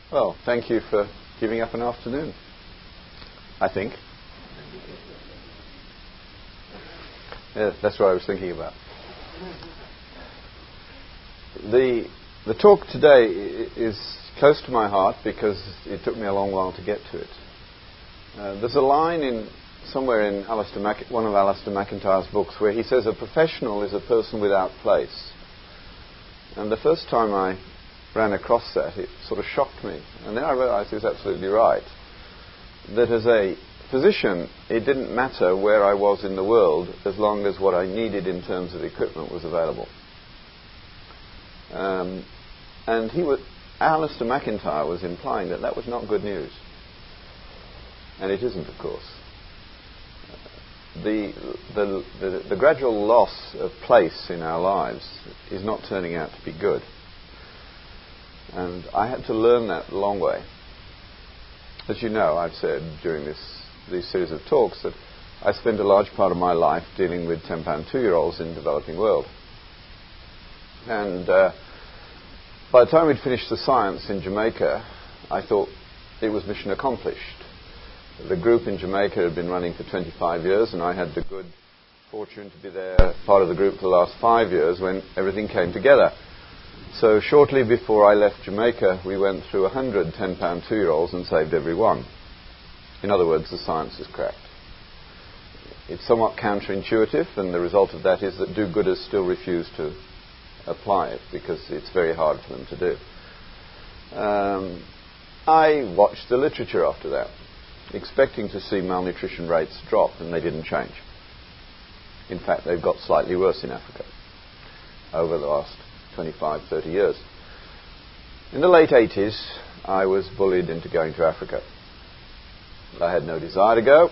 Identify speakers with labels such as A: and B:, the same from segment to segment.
A: Well, thank you for giving up an afternoon, I think. Yeah, that's what I was thinking about. The talk today is close to my heart because it took me a long while to get to it. There's a line somewhere in one of Alistair McIntyre's books where he says a professional is a person without place. And the first time I ran across that, it sort of shocked me. And then I realized he was absolutely right. That as a physician, it didn't matter where I was in the world as long as what I needed in terms of equipment was available. And Alistair McIntyre was implying that was not good news. And it isn't, of course. The gradual loss of place in our lives is not turning out to be good. And I had to learn that the long way. As you know, I've said during these series of talks that I spent a large part of my life dealing with 10-pound 2-year-olds in the developing world. And by the time we'd finished the science in Jamaica, I thought it was mission accomplished. The group in Jamaica had been running for 25 years, and I had the good fortune to be there, part of the group for the last 5 years when everything came together. So shortly before I left Jamaica, we went through 100 10-pound 2-year-olds and saved every one. In other words, the science is cracked. It's somewhat counterintuitive, and the result of that is that do-gooders still refuse to apply it because it's very hard for them to do. I watched the literature after that, expecting to see malnutrition rates drop, and they didn't change. In fact, they've got slightly worse in Africa over the last 25, 30 years. In the late 80s, I was bullied into going to Africa. I had no desire to go,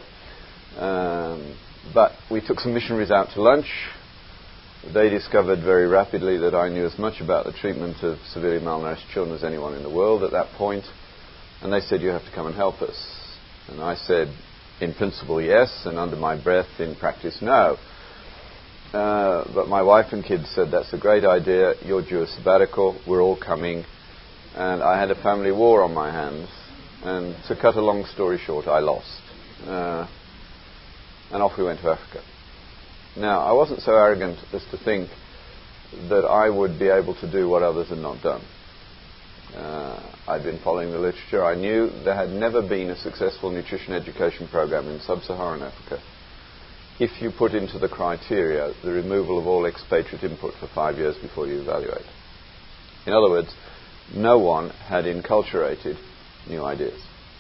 A: but we took some missionaries out to lunch. They discovered very rapidly that I knew as much about the treatment of severely malnourished children as anyone in the world at that point, and they said, "You have to come and help us." And I said, in principle, yes, and under my breath, in practice, no. But my wife and kids said, "That's a great idea. You're due a sabbatical. We're all coming." And I had a family war on my hands. And to cut a long story short, I lost. And off we went to Africa. Now, I wasn't so arrogant as to think that I would be able to do what others had not done. I'd been following the literature. I knew there had never been a successful nutrition education program in sub-Saharan Africa if you put into the criteria the removal of all expatriate input for 5 years before you evaluate. In other words, no one had enculturated new ideas.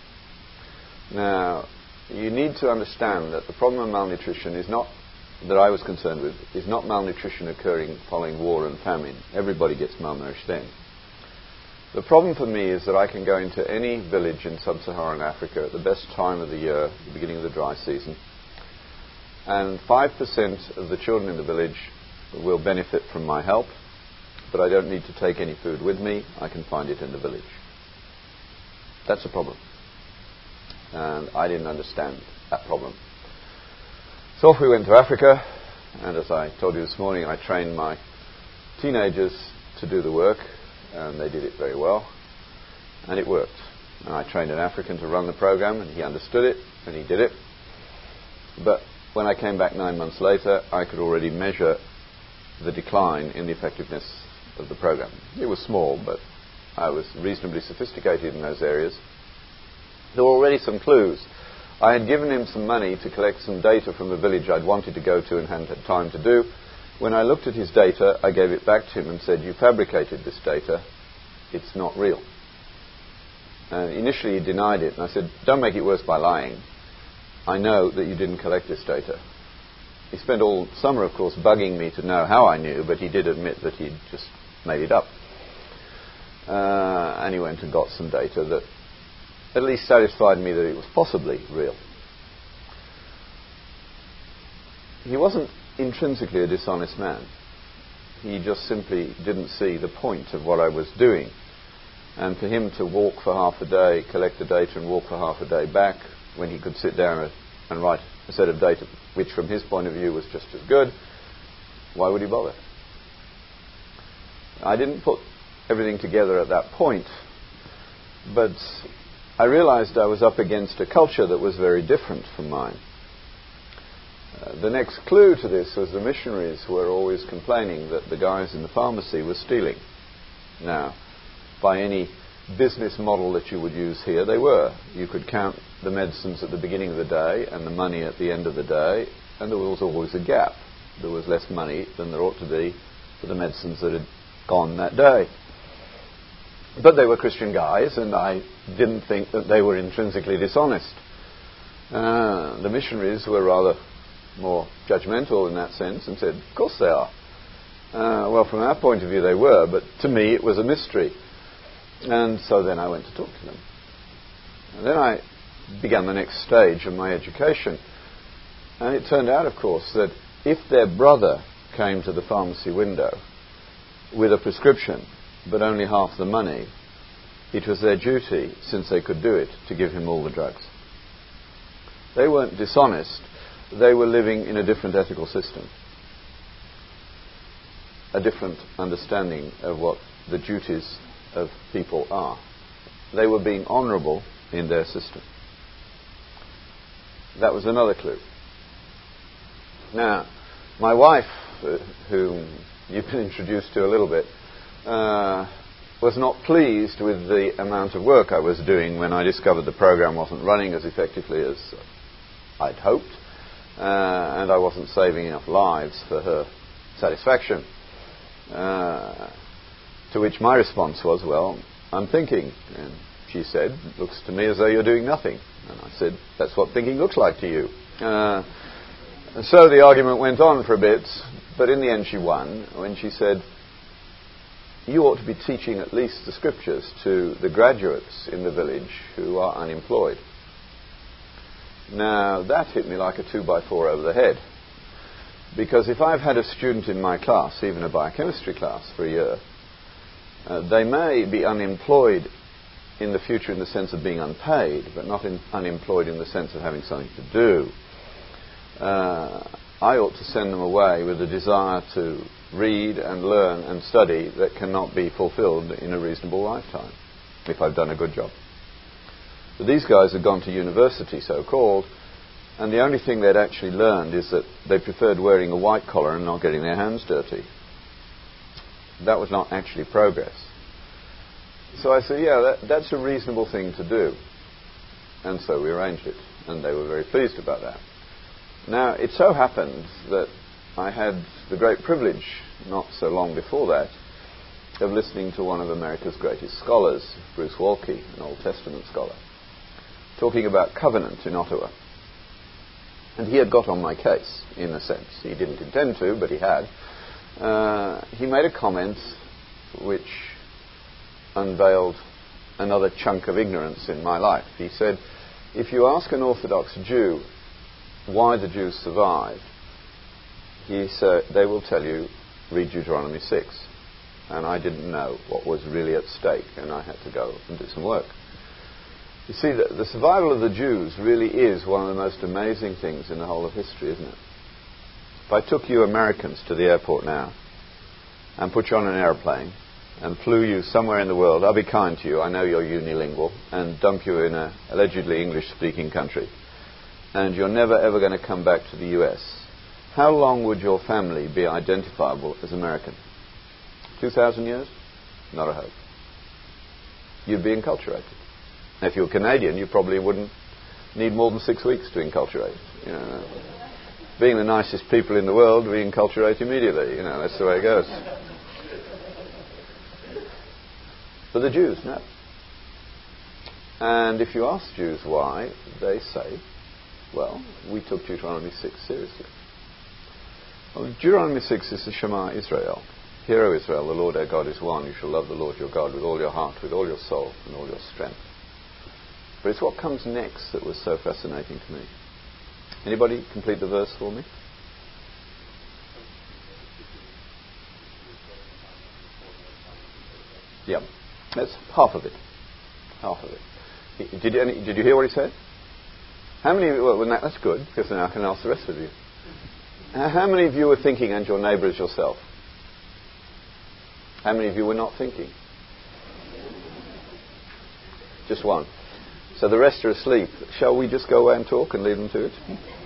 A: Now, you need to understand that the problem of malnutrition that I was concerned with is not malnutrition occurring following war and famine. Everybody gets malnourished then. The problem for me is that I can go into any village in sub-Saharan Africa at the best time of the year, the beginning of the dry season, and 5% of the children in the village will benefit from my help, but I don't need to take any food with me. I can find it in the village. That's a problem. And I didn't understand that problem. So off we went to Africa, and as I told you this morning, I trained my teenagers to do the work, and they did it very well, and it worked. And I trained an African to run the program, and he understood it, and he did it. But when I came back 9 months later, I could already measure the decline in the effectiveness of the program. It was small, but I was reasonably sophisticated in those areas. There were already some clues. I had given him some money to collect some data from the village I'd wanted to go to and hadn't had time to do. When I looked at his data, I gave it back to him and said, "You fabricated this data. It's not real." And initially he denied it, and I said, "Don't make it worse by lying. I know that you didn't collect this data." He spent all summer, of course, bugging me to know how I knew, but he did admit that he'd just made it up. And he went and got some data that at least satisfied me that it was possibly real. He wasn't intrinsically a dishonest man. He just simply didn't see the point of what I was doing. And for him to walk for half a day, collect the data and walk for half a day back, when he could sit down and write a set of data which from his point of view was just as good, why would he bother? I didn't put everything together at that point, But I realized I was up against a culture that was very different from mine. The next clue to this was the missionaries were always complaining that the guys in the pharmacy were stealing. Now, by any business model that you would use here, they were. You could count the medicines at the beginning of the day and the money at the end of the day, and there was always a gap. There was less money than there ought to be for the medicines that had gone that day. But they were Christian guys, and I didn't think that they were intrinsically dishonest. The missionaries were rather more judgmental in that sense and said, of course they are. Well, from our point of view they were, but to me it was a mystery. And so then I went to talk to them. And then I began the next stage of my education. And it turned out, of course, that if their brother came to the pharmacy window with a prescription but only half the money, it was their duty, since they could do it, to give him all the drugs. They weren't dishonest. They were living in a different ethical system, a different understanding of what the duties of people are. They were being honourable in their system. That was another clue. Now, my wife, whom you've been introduced to a little bit, was not pleased with the amount of work I was doing when I discovered the program wasn't running as effectively as I'd hoped, and I wasn't saving enough lives for her satisfaction. To which my response was, well, I'm thinking. And she said, looks to me as though you're doing nothing. And I said, that's what thinking looks like to you. And so the argument went on for a bit, but in the end she won when she said, you ought to be teaching at least the scriptures to the graduates in the village who are unemployed. Now, that hit me like a 2x4 over the head. Because if I've had a student in my class, even a biochemistry class, for a year, they may be unemployed in the future in the sense of being unpaid, but not unemployed in the sense of having something to do. I ought to send them away with a desire to read and learn and study that cannot be fulfilled in a reasonable lifetime, if I've done a good job. But these guys had gone to university, so-called, and the only thing they'd actually learned is that they preferred wearing a white collar and not getting their hands dirty. That was not actually progress. So I said, yeah, that's a reasonable thing to do. And so we arranged it, and they were very pleased about that. Now, it so happened that I had the great privilege, not so long before that, of listening to one of America's greatest scholars, Bruce Waltke, an Old Testament scholar, talking about covenant in Ottawa. And he had got on my case, in a sense. He didn't intend to, but he had. He made a comment which unveiled another chunk of ignorance in my life. He said, if you ask an Orthodox Jew why the Jews survived, they will tell you, read Deuteronomy 6. And I didn't know what was really at stake, and I had to go and do some work. You see, the survival of the Jews really is one of the most amazing things in the whole of history, isn't it? If I took you Americans to the airport now and put you on an aeroplane and flew you somewhere in the world, I'll be kind to you, I know you're unilingual, and dump you in an allegedly English-speaking country, and you're never ever going to come back to the US, how long would your family be identifiable as American? 2,000 years? Not a hope. You'd be enculturated. If you're Canadian, you probably wouldn't need more than 6 weeks to enculturate. You know, being the nicest people in the world, we enculturate immediately. You know, that's the way it goes. But the Jews, no. And if you ask Jews why, they say, well, we took Deuteronomy 6 seriously. Well, Deuteronomy 6 is the Shema Israel. Hear, O Israel, the Lord our God is one. You shall love the Lord your God with all your heart, with all your soul, and all your strength. But it's what comes next that was so fascinating to me. Anybody complete the verse for me? Yeah, that's half of it. Half of it. Did you hear what he said? How many? Well, that's good, because then I can ask the rest of you. How many of you were thinking, and your neighbour is yourself? How many of you were not thinking? just one. So the rest are asleep. Shall we just go away and talk and leave them to it?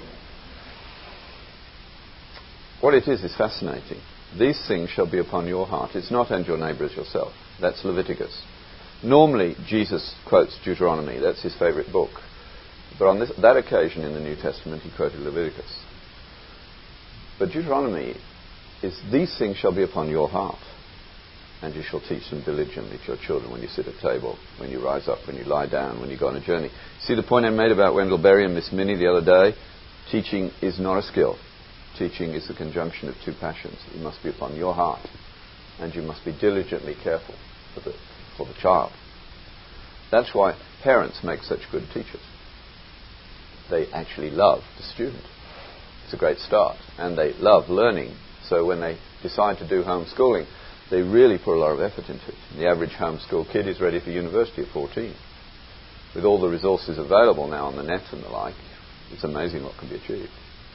A: What it is fascinating. These things shall be upon your heart. It's not "and your neighbour as yourself." That's Leviticus. Normally, Jesus quotes Deuteronomy. That's his favourite book. But on that occasion in the New Testament, he quoted Leviticus. But Deuteronomy is, "These things shall be upon your heart, and you shall teach them diligently to your children when you sit at table, when you rise up, when you lie down, when you go on a journey." See the point I made about Wendell Berry and Miss Minnie the other day? Teaching is not a skill. Teaching is the conjunction of two passions. It must be upon your heart, and you must be diligently careful for the child. That's why parents make such good teachers. They actually love the student. It's a great start, and they love learning. So when they decide to do homeschooling, they really put a lot of effort into it. The average homeschool kid is ready for university at 14. With all the resources available now on the net and the like, it's amazing what can be achieved.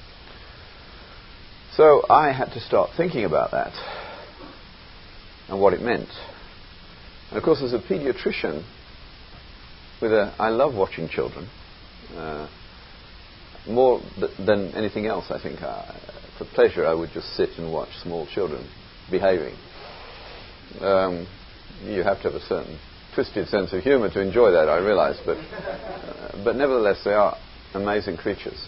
A: So I had to start thinking about that and what it meant. And of course, as a pediatrician, I love watching children. More than anything else, I think. For pleasure, I would just sit and watch small children behaving. You have to have a certain twisted sense of humour to enjoy that, I realise. But nevertheless, they are amazing creatures.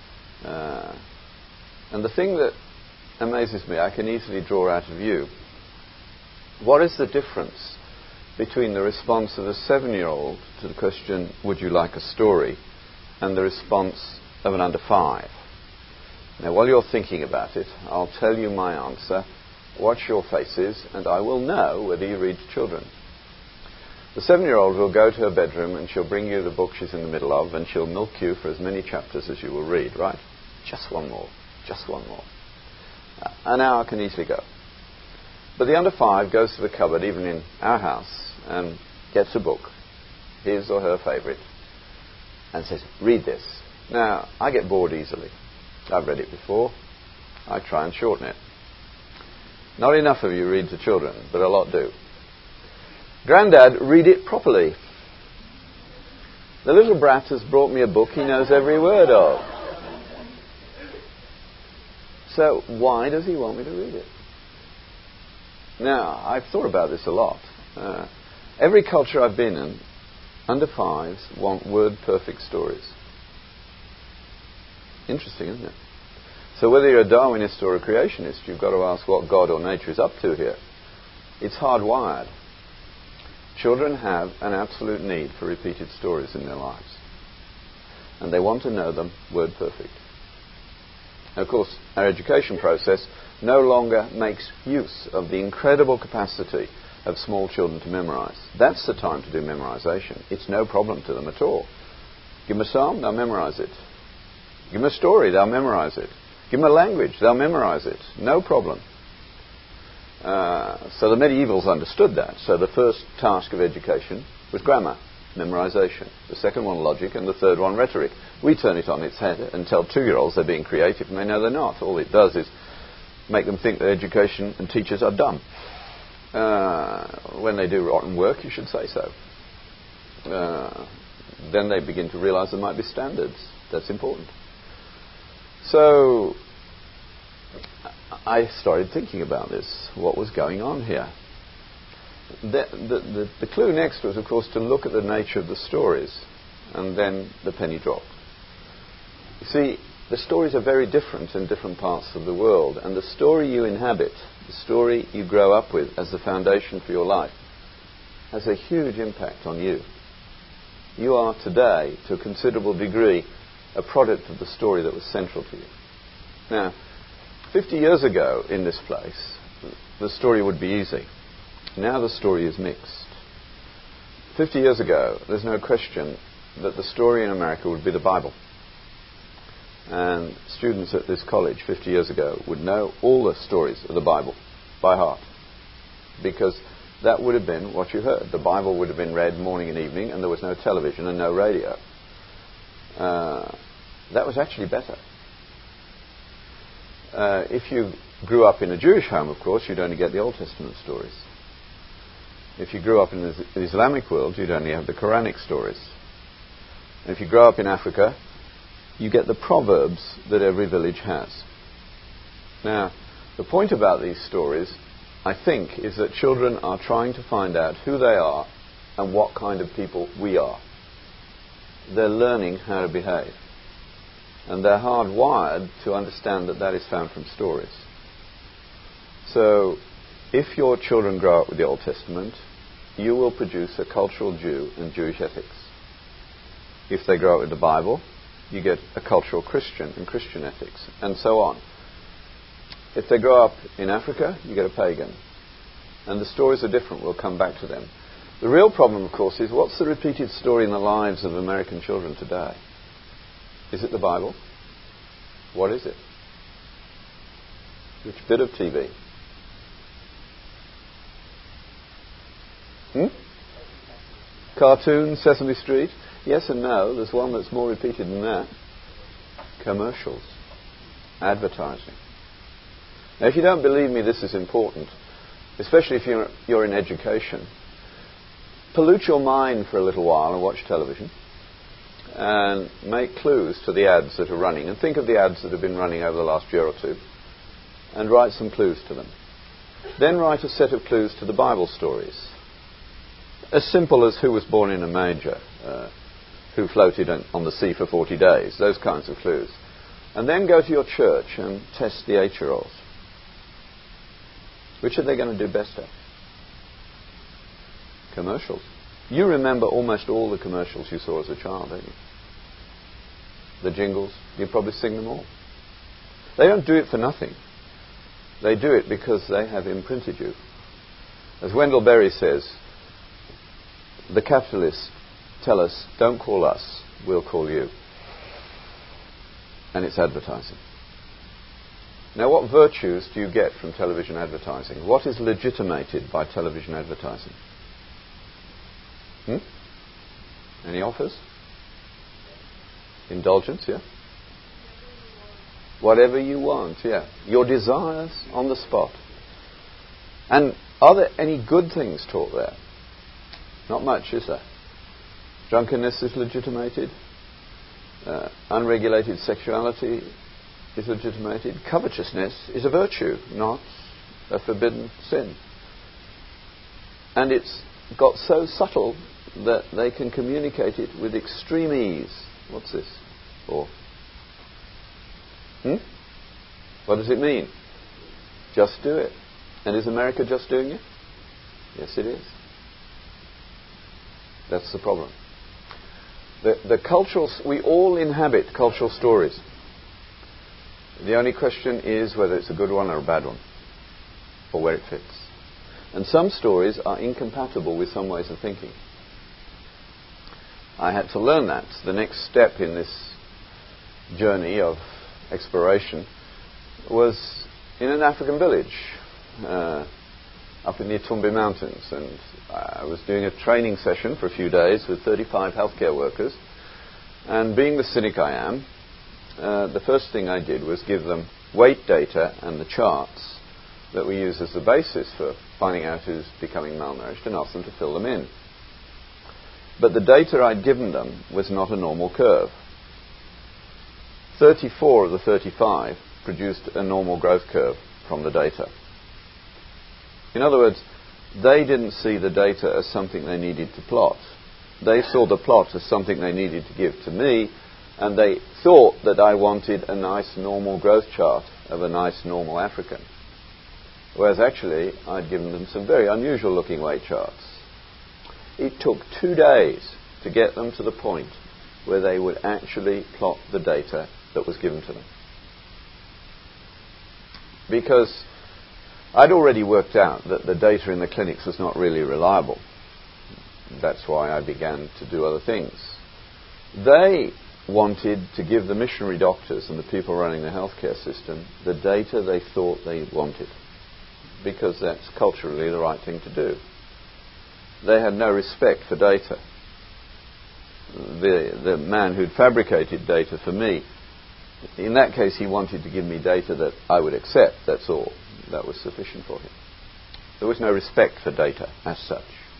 A: And the thing that amazes me, I can easily draw out of you. What is the difference between the response of a 7-year-old to the question, "Would you like a story?" and the response of an under 5? Now, while you're thinking about it, I'll tell you my answer. Watch your faces, and I will know whether you read to children. The 7-year-old will go to her bedroom, and she'll bring you the book she's in the middle of, and she'll milk you for as many chapters as you will read, right? Just one more. Just one more. An hour can easily go. But the under 5 goes to the cupboard, even in our house, and gets a book, his or her favourite, and says, "Read this." Now, I get bored easily. I've read it before. I try and shorten it. Not enough of you read to children, but a lot do. "Grandad, read it properly. The little brat has brought me a book he knows every word of." So why does he want me to read it? Now, I've thought about this a lot. Every culture I've been in, under 5s want word-perfect stories. Interesting, isn't it? So whether you're a Darwinist or a creationist, you've got to ask what God or nature is up to here. It's hardwired. Children have an absolute need for repeated stories in their lives. And they want to know them word-perfect. Of course, our education process no longer makes use of the incredible capacity of small children to memorize. That's the time to do memorization. It's no problem to them at all. Give them a psalm, they'll memorize it. Give them a story, they'll memorize it. Give them a language, they'll memorize it. No problem. So the medievals understood that. So the first task of education was grammar, memorization. The second one, logic, and the third one, rhetoric. We turn it on its head and tell 2-year-olds they're being creative, and they know they're not. All it does is make them think that education and teachers are dumb. When they do rotten work, you should say so. Then they begin to realize there might be standards. That's important. So I started thinking about this, what was going on here. The clue next was, of course, to look at the nature of the stories, and then the penny dropped. You see, the stories are very different in different parts of the world, and the story you inhabit, the story you grow up with as the foundation for your life, has a huge impact on you. You are today, to a considerable degree, a product of the story that was central to you. Now, 50 years ago in this place, the story would be easy. Now the story is mixed. 50 years ago, there's no question that the story in America would be the Bible. And students at this college 50 years ago would know all the stories of the Bible by heart, because that would have been what you heard. The Bible would have been read morning and evening, and there was no television and no radio. That was actually better. If you grew up in a Jewish home, of course, you'd only get the Old Testament stories. If you grew up in the Islamic world, you'd only have the Quranic stories. And if you grow up in Africa, you get the proverbs that every village has. Now, the point about these stories, I think, is that children are trying to find out who they are and what kind of people we are. They're learning how to behave. And they're hardwired to understand that that is found from stories. So, if your children grow up with the Old Testament, you will produce a cultural Jew and Jewish ethics. If they grow up with the Bible, you get a cultural Christian and Christian ethics, and so on. If they grow up in Africa, you get a pagan. And the stories are different. We'll come back to them. The real problem, of course, is what's the repeated story in the lives of American children today? Is it the Bible? What is it? Which bit of TV? Cartoons, Sesame Street? Yes and no. There's one that's more repeated than that. Commercials. Advertising. Now, if you don't believe me, this is important, especially if you're in education. Pollute your mind for a little while and watch television and make clues to the ads that are running. And think of the ads that have been running over the last year or two and write some clues to them. Then write a set of clues to the Bible stories. As simple as who was born in a manger, who floated on the sea for 40 days, those kinds of clues. And then go to your church and test the 8-year-olds. Which are they going to do best at? Commercials. You remember almost all the commercials you saw as a child, don't you? The jingles. You probably sing them all. They don't do it for nothing. They do it because they have imprinted you. As Wendell Berry says, the capitalists tell us, don't call us, we'll call you. And it's advertising. Now, what virtues do you get from television advertising? What is legitimated by television advertising? Any offers? Indulgence, yeah? Whatever you want, yeah. Your desires on the spot. And are there any good things taught there? Not much, is there? Drunkenness is legitimated. Unregulated sexuality is legitimated. Covetousness is a virtue, not a forbidden sin. And it's got so subtle that they can communicate it with extreme ease. What's this for? What does it mean? Just do it. And is America just doing it? Yes, it is. That's the problem. We all inhabit cultural stories. The only question is whether it's a good one or a bad one, or where it fits. And some stories are incompatible with some ways of thinking. I had to learn that. The next step in this journey of exploration was in an African village up in the Itumbi Mountains, and I was doing a training session for a few days with 35 healthcare workers, and being the cynic I am, the first thing I did was give them weight data and the charts that we use as the basis for finding out who's becoming malnourished, and ask them to fill them in. But the data I'd given them was not a normal curve. 34 of the 35 produced a normal growth curve from the data. In other words, they didn't see the data as something they needed to plot. They saw the plot as something they needed to give to me, and they thought that I wanted a nice normal growth chart of a nice normal African. Whereas actually, I'd given them some very unusual looking weight charts. It took 2 days to get them to the point where they would actually plot the data that was given to them. Because I'd already worked out that the data in the clinics was not really reliable. That's why I began to do other things. They wanted to give the missionary doctors and the people running the healthcare system the data they thought they wanted, because that's culturally the right thing to do. They had no respect for data. The man who'd fabricated data for me, in that case he wanted to give me data that I would accept, that's all. That was sufficient for him. There was no respect for data as such.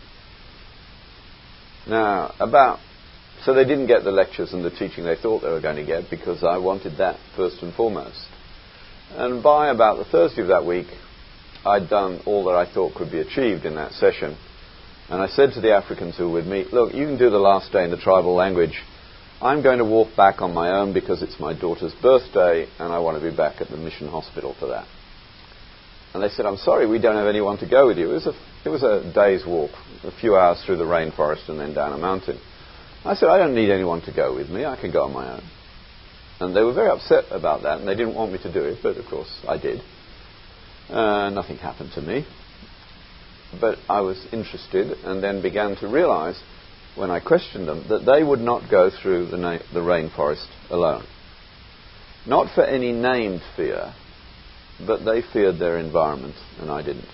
A: Now, so they didn't get the lectures and the teaching they thought they were going to get, because I wanted that first and foremost. And by about the Thursday of that week, I'd done all that I thought could be achieved in that session. And I said to the Africans who were with me, look, you can do the last day in the tribal language. I'm going to walk back on my own because it's my daughter's birthday and I want to be back at the mission hospital for that. And they said, I'm sorry, we don't have anyone to go with you. It was a day's walk, a few hours through the rainforest and then down a mountain. I said, I don't need anyone to go with me. I can go on my own. And they were very upset about that, and they didn't want me to do it, but of course I did. Nothing happened to me. But I was interested and then began to realize, when I questioned them, that they would not go through the rainforest alone. Not for any named fear, but they feared their environment, and I didn't.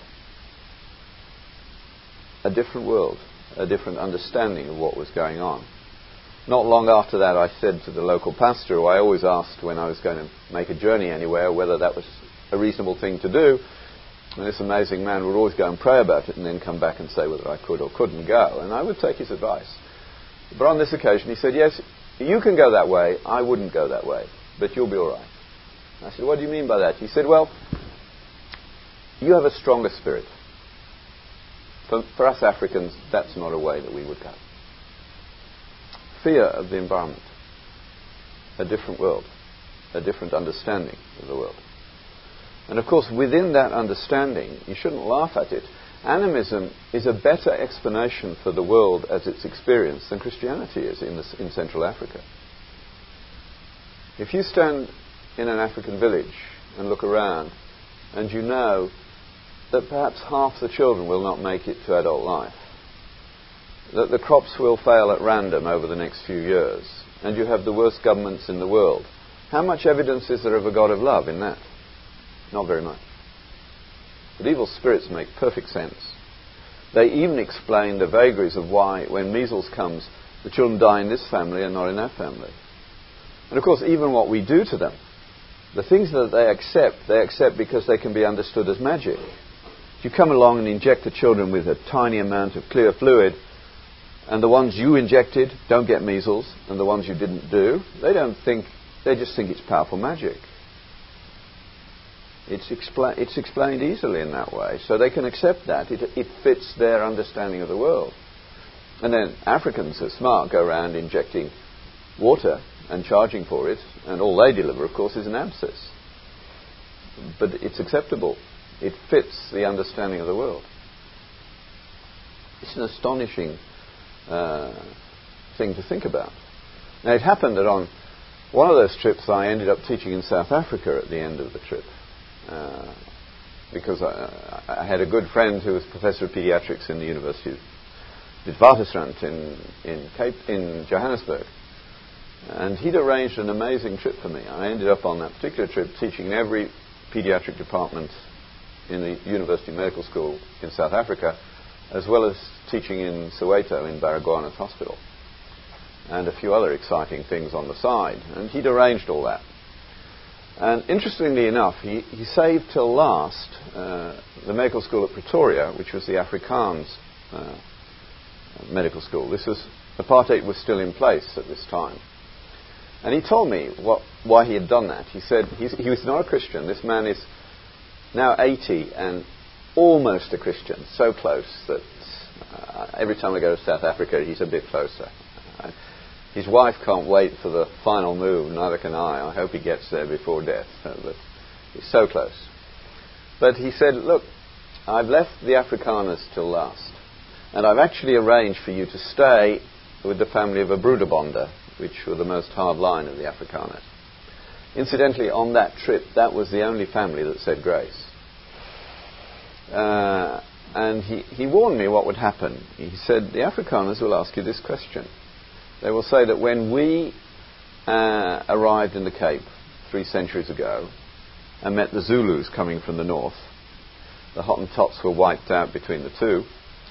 A: A different world, a different understanding of what was going on. Not long after that, I said to the local pastor, who I always asked when I was going to make a journey anywhere, whether that was a reasonable thing to do. And this amazing man would always go and pray about it and then come back and say whether I could or couldn't go. And I would take his advice. But on this occasion, he said, yes, you can go that way. I wouldn't go that way, but you'll be all right. I said, what do you mean by that? He said, well, you have a stronger spirit. For us Africans, that's not a way that we would go. Fear of the environment, a different world, a different understanding of the world. And of course, within that understanding, you shouldn't laugh at it. Animism is a better explanation for the world as it's experienced than Christianity is in Central Africa. If you stand in an African village and look around, and you know that perhaps half the children will not make it to adult life, that the crops will fail at random over the next few years, and you have the worst governments in the world, how much evidence is there of a God of love in that? Not very much. But evil spirits make perfect sense. They even explain the vagaries of why, when measles comes, the children die in this family and not in that family. And of course, even what we do to them, the things that they accept because they can be understood as magic. If you come along and inject the children with a tiny amount of clear fluid, and the ones you injected don't get measles, and the ones you didn't do, they just think it's powerful magic. It's explained easily in that way, so they can accept that. It fits their understanding of the world. And then Africans who are smart go around injecting water and charging for it, and all they deliver, of course, is an abscess. But it's acceptable. It fits the understanding of the world. It's an astonishing thing to think about. Now, it happened that on one of those trips I ended up teaching in South Africa at the end of the trip. Because I had a good friend who was professor of pediatrics in the University of Witwatersrand in Johannesburg. And he'd arranged an amazing trip for me. I ended up on that particular trip teaching in every pediatric department in the University Medical School in South Africa, as well as teaching in Soweto in Baragwanath Hospital, and a few other exciting things on the side. And he'd arranged all that. And interestingly enough, he saved till last the medical school at Pretoria, which was the Afrikaans medical school. Apartheid was still in place at this time. And he told me why he had done that. He said he was not a Christian. This man is now 80 and almost a Christian, so close that every time I go to South Africa, he's a bit closer. His wife can't wait for the final move, neither can I. I hope he gets there before death. But he's so close. But he said, look, I've left the Afrikaners till last. And I've actually arranged for you to stay with the family of a Broederbonde, which were the most hard line of the Afrikaners. Incidentally, on that trip, that was the only family that said grace. And he warned me what would happen. He said, the Afrikaners will ask you this question. They will say that when we arrived in the Cape 3 centuries ago and met the Zulus coming from the north, the Hottentots were wiped out between the two.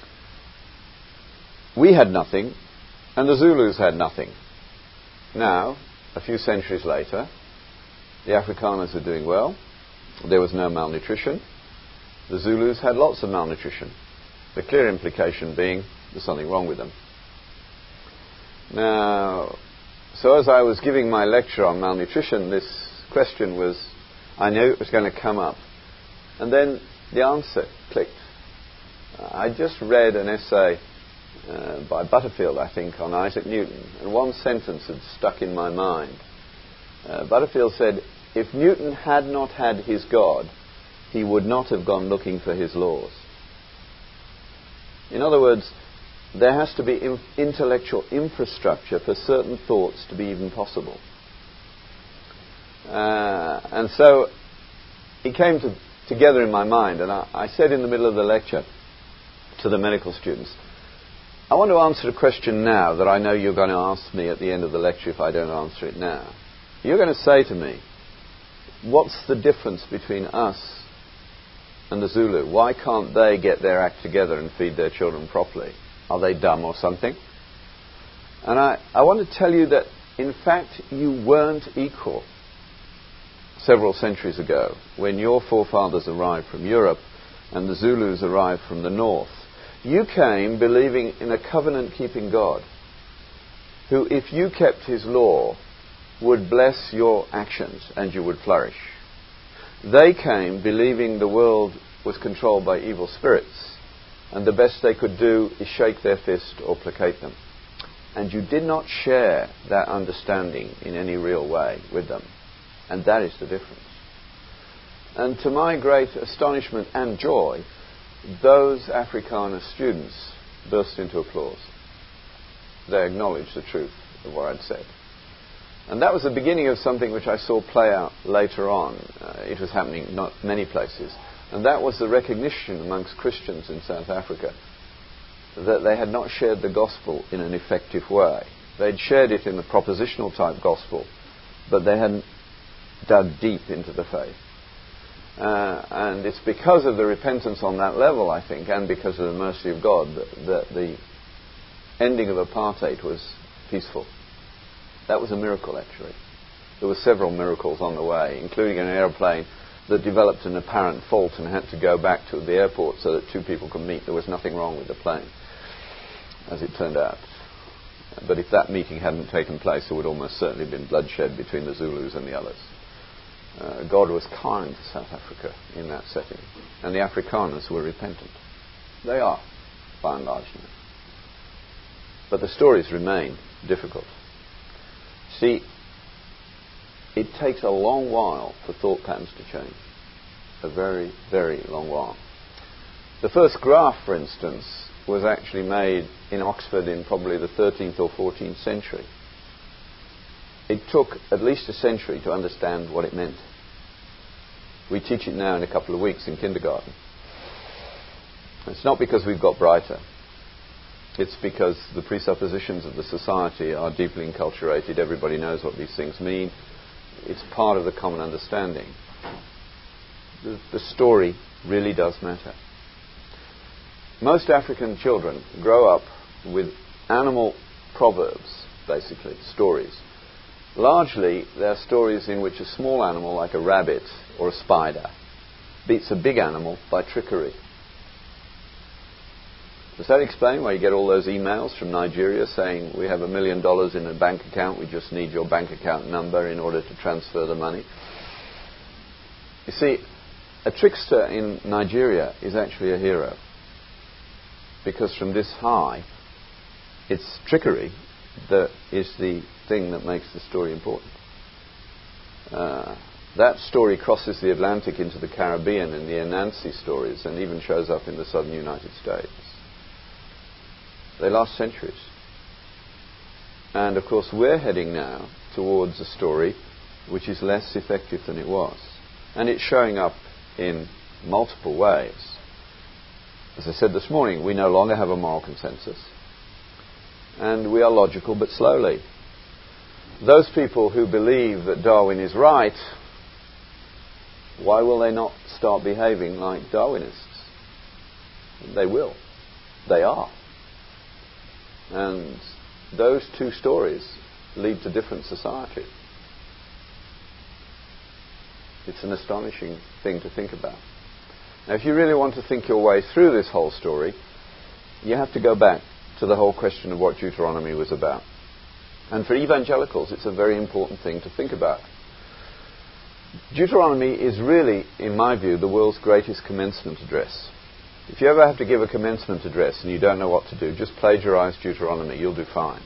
A: We had nothing, and the Zulus had nothing. Now, a few centuries later, the Afrikaners are doing well. There was no malnutrition. The Zulus had lots of malnutrition. The clear implication being there's something wrong with them. Now, so as I was giving my lecture on malnutrition, this question was, I knew it was going to come up. And then the answer clicked. I just read an essay by Butterfield, I think, on Isaac Newton, and one sentence had stuck in my mind. Butterfield said, if Newton had not had his God, he would not have gone looking for his laws. In other words, there has to be intellectual infrastructure for certain thoughts to be even possible. And so it came together in my mind, and I said in the middle of the lecture to the medical students, I want to answer a question now that I know you're going to ask me at the end of the lecture if I don't answer it now. You're going to say to me, what's the difference between us and the Zulu? Why can't they get their act together and feed their children properly? Are they dumb or something? And I want to tell you that, in fact, you weren't equal several centuries ago when your forefathers arrived from Europe and the Zulus arrived from the north. You came believing in a covenant-keeping God who, if you kept his law, would bless your actions and you would flourish. They came believing the world was controlled by evil spirits, and the best they could do is shake their fist or placate them. And you did not share that understanding in any real way with them. And that is the difference. And to my great astonishment and joy, those Afrikaner students burst into applause. They acknowledged the truth of what I'd said. And that was the beginning of something which I saw play out later on. It was happening in not many places. And that was the recognition amongst Christians in South Africa that they had not shared the gospel in an effective way. They'd shared it in a propositional type gospel, but they hadn't dug deep into the faith. And it's because of the repentance on that level, I think, and because of the mercy of God, that the ending of apartheid was peaceful. That was a miracle, actually. There were several miracles on the way, including an aeroplane that developed an apparent fault and had to go back to the airport so that two people could meet. There was nothing wrong with the plane, as it turned out. But if that meeting hadn't taken place, there would almost certainly have been bloodshed between the Zulus and the others. God was kind to South Africa in that setting, and the Afrikaners were repentant. They are, by and large now. But the stories remain difficult. See, it takes a long while for thought patterns to change. A very, very long while. The first graph, for instance, was actually made in Oxford in probably the 13th or 14th century. It took at least a century to understand what it meant. We teach it now in a couple of weeks in kindergarten. It's not because we've got brighter. It's because the presuppositions of the society are deeply enculturated. Everybody knows what these things mean. It's part of the common understanding. The story really does matter. Most African children grow up with animal proverbs, basically, stories. Largely, they're stories in which a small animal, like a rabbit or a spider, beats a big animal by trickery. Does that explain why you get all those emails from Nigeria saying, we have $1 million in a bank account, we just need your bank account number in order to transfer the money? You see, a trickster in Nigeria is actually a hero. Because from this high, it's trickery that is the thing that makes the story important. That story crosses the Atlantic into the Caribbean in the Anansi stories and even shows up in the southern United States. They last centuries. And of course we're heading now towards a story which is less effective than it was. And it's showing up in multiple ways. As I said this morning, we no longer have a moral consensus. And we are logical but slowly. Those people who believe that Darwin is right, why will they not start behaving like Darwinists? They will. They are. And those two stories lead to different society. It's an astonishing thing to think about. Now, if you really want to think your way through this whole story, you have to go back to the whole question of what Deuteronomy was about. And for evangelicals, it's a very important thing to think about. Deuteronomy is really, in my view, the world's greatest commencement address. If you ever have to give a commencement address and you don't know what to do, just plagiarize Deuteronomy. You'll do fine.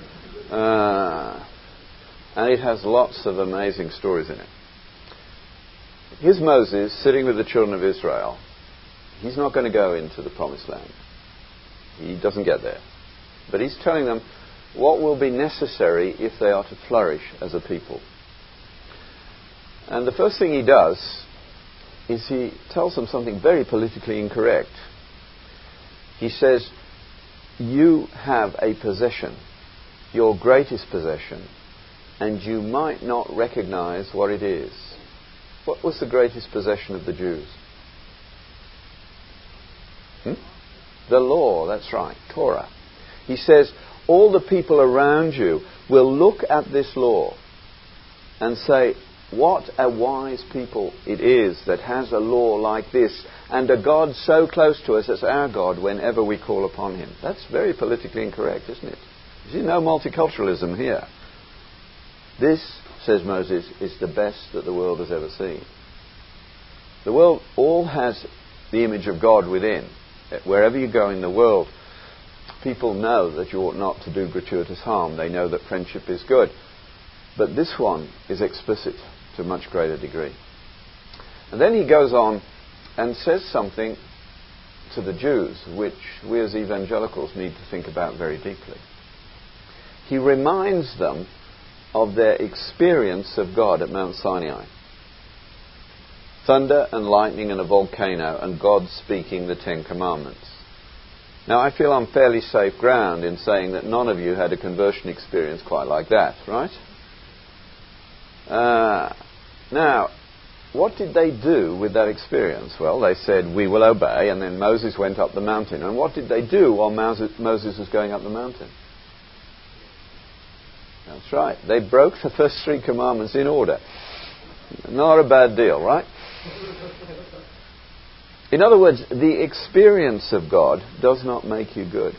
A: And it has lots of amazing stories in it. Here's Moses sitting with the children of Israel. He's not going to go into the promised land. He doesn't get there. But he's telling them what will be necessary if they are to flourish as a people. And the first thing he does is he tells them something very politically incorrect. He says, you have a possession, your greatest possession, and you might not recognize what it is. What was the greatest possession of the Jews? The law, that's right, Torah. He says, all the people around you will look at this law and say, what a wise people it is that has a law like this and a God so close to us as our God whenever we call upon him. That's very politically incorrect, isn't it? You see, no multiculturalism here. This, says Moses, is the best that the world has ever seen. The world all has the image of God within. Wherever you go in the world, people know that you ought not to do gratuitous harm. They know that friendship is good. But this one is explicit to a much greater degree. And then he goes on and says something to the Jews, which we as evangelicals need to think about very deeply. He reminds them of their experience of God at Mount Sinai. Thunder and lightning and a volcano and God speaking the Ten Commandments. Now, I feel I'm fairly safe ground in saying that none of you had a conversion experience quite like that, right? Now, what did they do with that experience? Well, they said, we will obey, and then Moses went up the mountain. And what did they do while Moses was going up the mountain? That's right. They broke the first 3 commandments in order. Not a bad deal, right? In other words, the experience of God does not make you good.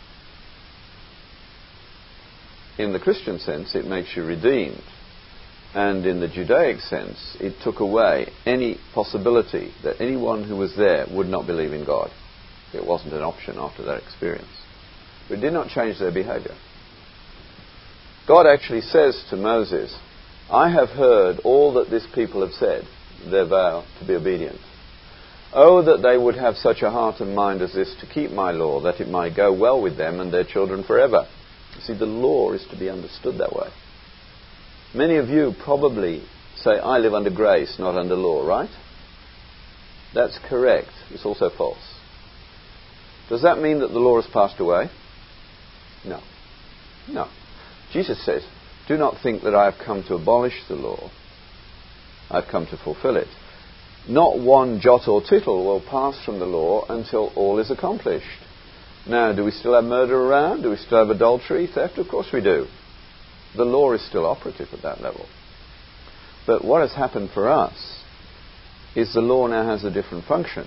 A: In the Christian sense, it makes you redeemed. And in the Judaic sense, it took away any possibility that anyone who was there would not believe in God. It wasn't an option after that experience. But it did not change their behavior. God actually says to Moses, I have heard all that this people have said, their vow to be obedient. Oh, that they would have such a heart and mind as this to keep my law, that it might go well with them and their children forever. You see, the law is to be understood that way. Many of you probably say, I live under grace, not under law, right? That's correct. It's also false. Does that mean that the law has passed away? No. No. Jesus says, do not think that I have come to abolish the law. I've come to fulfill it. Not one jot or tittle will pass from the law until all is accomplished. Now, do we still have murder around? Do we still have adultery, theft? Of course we do. The law is still operative at that level. But what has happened for us is the law now has a different function.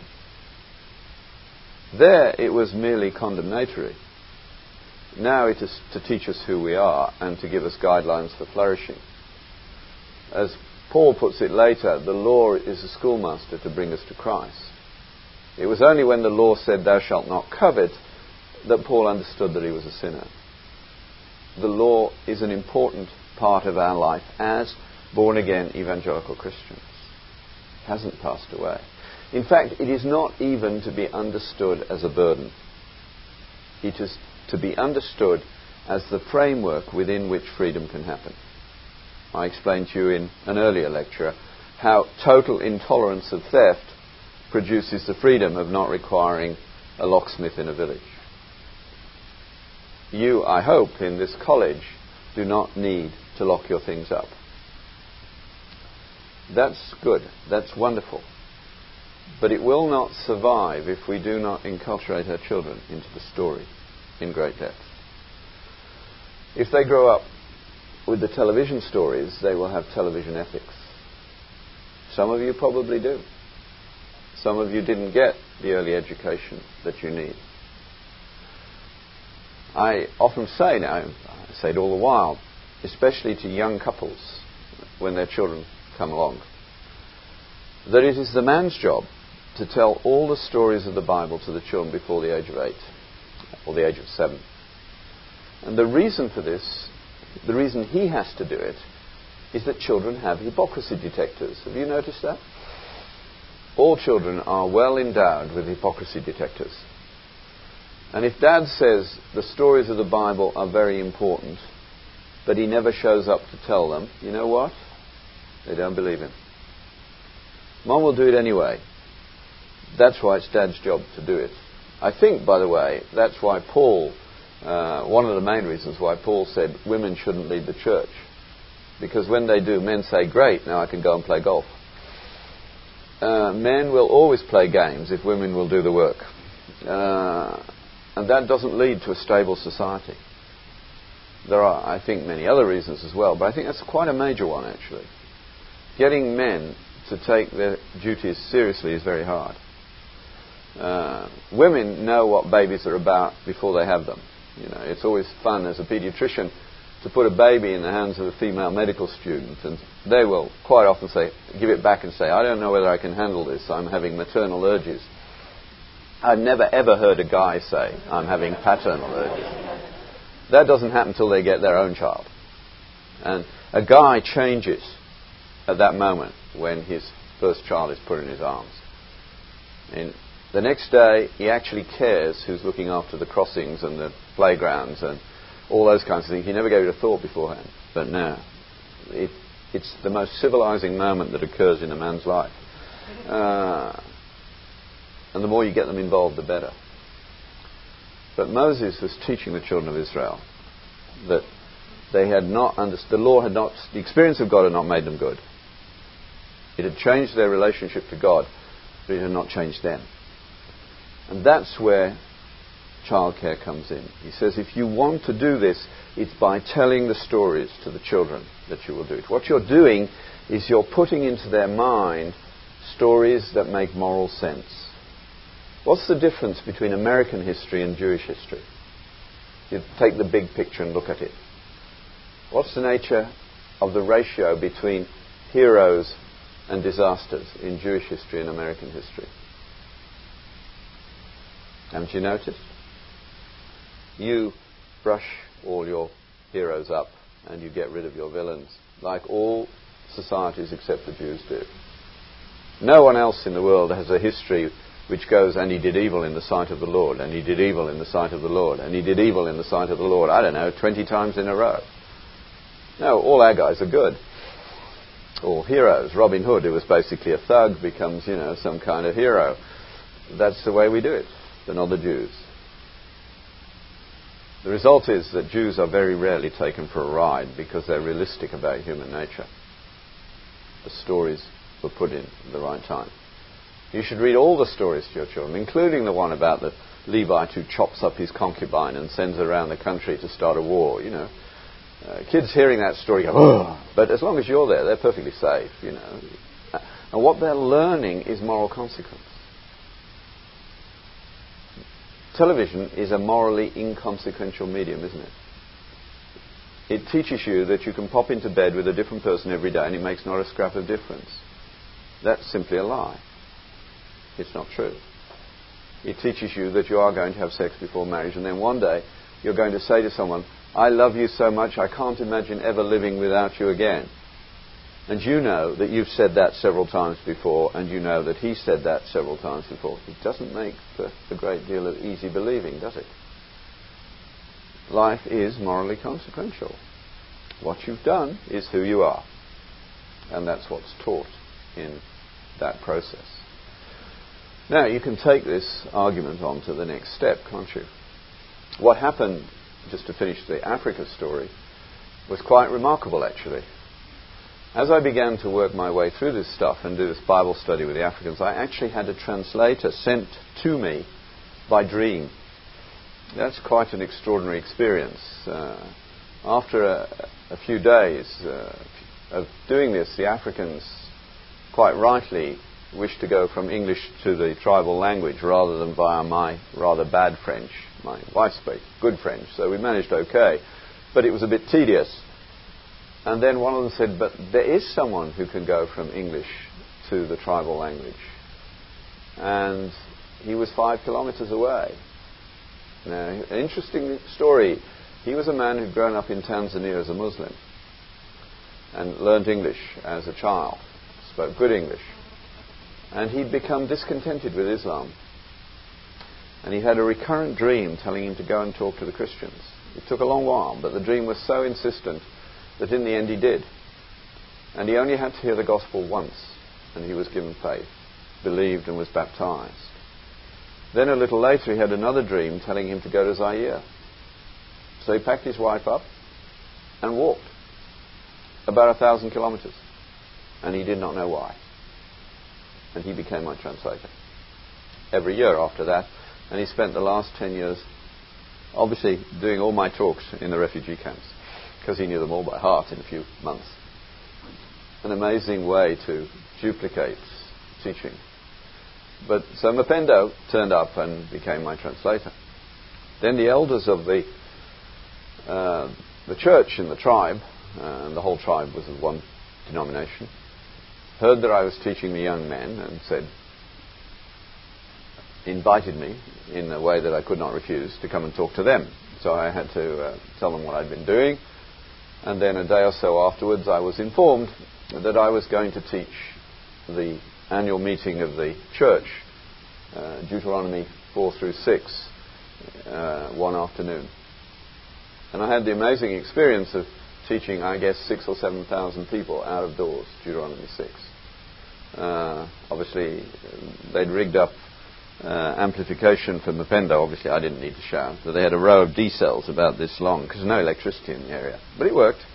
A: There it was merely condemnatory. Now it is to teach us who we are and to give us guidelines for flourishing. As Paul puts it later, the law is a schoolmaster to bring us to Christ. It was only when the law said, thou shalt not covet, that Paul understood that he was a sinner. The law is an important part of our life as born-again evangelical Christians. It hasn't passed away. In fact, it is not even to be understood as a burden. It is to be understood as the framework within which freedom can happen. I explained to you in an earlier lecture how total intolerance of theft produces the freedom of not requiring a locksmith in a village. You, I hope, in this college do not need to lock your things up. That's good. That's wonderful. But it will not survive if we do not enculturate our children into the story in great depth. If they grow up with the television stories, they will have television ethics. Some of you probably do. Some of you didn't get the early education that you need. I often say now, say it all the while, especially to young couples when their children come along, that it is the man's job to tell all the stories of the Bible to the children before the age of 8 or the age of 7. And the reason for this, the reason he has to do it, is that children have hypocrisy detectors. Have you noticed that? All children are well endowed with hypocrisy detectors. And if Dad says the stories of the Bible are very important, but he never shows up to tell them, you know what? They don't believe him. Mom will do it anyway. That's why it's Dad's job to do it. I think, by the way, that's why Paul, one of the main reasons why Paul said women shouldn't lead the church. Because when they do, men say, great, now I can go and play golf. Men will always play games if women will do the work. And that doesn't lead to a stable society. There are, I think, many other reasons as well, but I think that's quite a major one, actually. Getting men to take their duties seriously is very hard. Women know what babies are about before they have them. You know, it's always fun as a pediatrician to put a baby in the hands of a female medical student, and they will quite often say, give it back and say, I don't know whether I can handle this, I'm having maternal urges. I've never ever heard a guy say, I'm having paternal urges. That doesn't happen until they get their own child. And a guy changes at that moment when his first child is put in his arms. And the next day, he actually cares who's looking after the crossings and the playgrounds and all those kinds of things. He never gave it a thought beforehand. But now, it's the most civilizing moment that occurs in a man's life. And the more you get them involved, the better. But Moses was teaching the children of Israel that they had not understood, the law had not, the experience of God had not made them good. It had changed their relationship to God, but it had not changed them. And that's where childcare comes in. He says, if you want to do this, it's by telling the stories to the children that you will do it. What you're doing is you're putting into their mind stories that make moral sense. What's the difference between American history and Jewish history? You take the big picture and look at it. What's the nature of the ratio between heroes and disasters in Jewish history and American history? Haven't you noticed? You brush all your heroes up and you get rid of your villains, like all societies except the Jews do. No one else in the world has a history which goes, and he did evil in the sight of the Lord, and he did evil in the sight of the Lord, and he did evil in the sight of the Lord, 20 times in a row. No, all our guys are good. All heroes. Robin Hood, who was basically a thug, becomes, some kind of hero. That's the way we do it. They're not the Jews. The result is that Jews are very rarely taken for a ride because they're realistic about human nature. The stories were put in at the right time. You should read all the stories to your children, including the one about the Levite who chops up his concubine and sends her around the country to start a war. Kids hearing that story go, oh, but as long as you're there, they're perfectly safe. And what they're learning is moral consequence. Television is a morally inconsequential medium, isn't it? It teaches you that you can pop into bed with a different person every day and it makes not a scrap of difference. That's simply a lie. It's not true. It teaches you that you are going to have sex before marriage, and then one day you're going to say to someone, I love you so much I can't imagine ever living without you again. And you know that you've said that several times before, and you know that he said that several times before. It doesn't make for a great deal of easy believing, does it? Life is morally consequential. What you've done is who you are. And that's what's taught in that process. Now, you can take this argument on to the next step, can't you? What happened, just to finish the Africa story, was quite remarkable, actually. As I began to work my way through this stuff and do this Bible study with the Africans, I actually had a translator sent to me by dream. That's quite an extraordinary experience. After a few days of doing this, the Africans, quite rightly, wished to go from English to the tribal language rather than via my rather bad French. My wife spoke good French, so we managed okay. but it was a bit tedious. And then one of them said, but there is someone who can go from English to the tribal language. And he was 5 kilometers away. Now, an interesting story. He was a man who'd grown up in Tanzania as a Muslim and learned English as a child, spoke good English. And he'd become discontented with Islam. And he had a recurrent dream telling him to go and talk to the Christians. It took a long while, but the dream was so insistent that in the end he did. And he only had to hear the gospel once, and he was given faith, believed and was baptized. Then a little later he had another dream telling him to go to Zaire. So he packed his wife up and walked about 1,000 kilometers. And he did not know why. And he became my translator every year after that. And he spent the last 10 years obviously doing all my talks in the refugee camps, because he knew them all by heart in a few months. An amazing way to duplicate teaching. But so Mapendo turned up and became my translator. Then the elders of the church in the tribe, and the whole tribe was of one denomination, heard that I was teaching the young men and invited me in a way that I could not refuse to come and talk to them. So I had to tell them what I'd been doing. And then a day or so afterwards I was informed that I was going to teach the annual meeting of the church, Deuteronomy 4 through 6, one afternoon. And I had the amazing experience of teaching, I guess, 6,000 or 7,000 people out of doors, Deuteronomy 6. Obviously, they'd rigged up amplification for Mapendo. Obviously, I didn't need to shout. But they had a row of D cells about this long, because there's no electricity in the area. But it worked.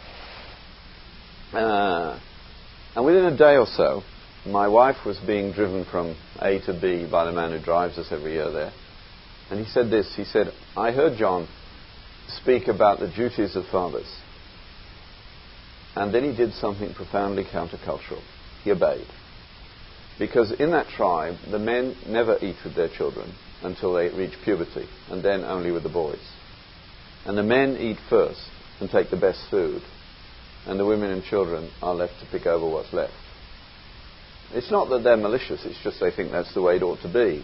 A: And within a day or so, my wife was being driven from A to B by the man who drives us every year there. And he said this. He said, I heard John speak about the duties of fathers. And then he did something profoundly countercultural. He obeyed. Because in that tribe, the men never eat with their children until they reach puberty, and then only with the boys. And the men eat first and take the best food, and the women and children are left to pick over what's left. It's not that they're malicious, it's just they think that's the way it ought to be.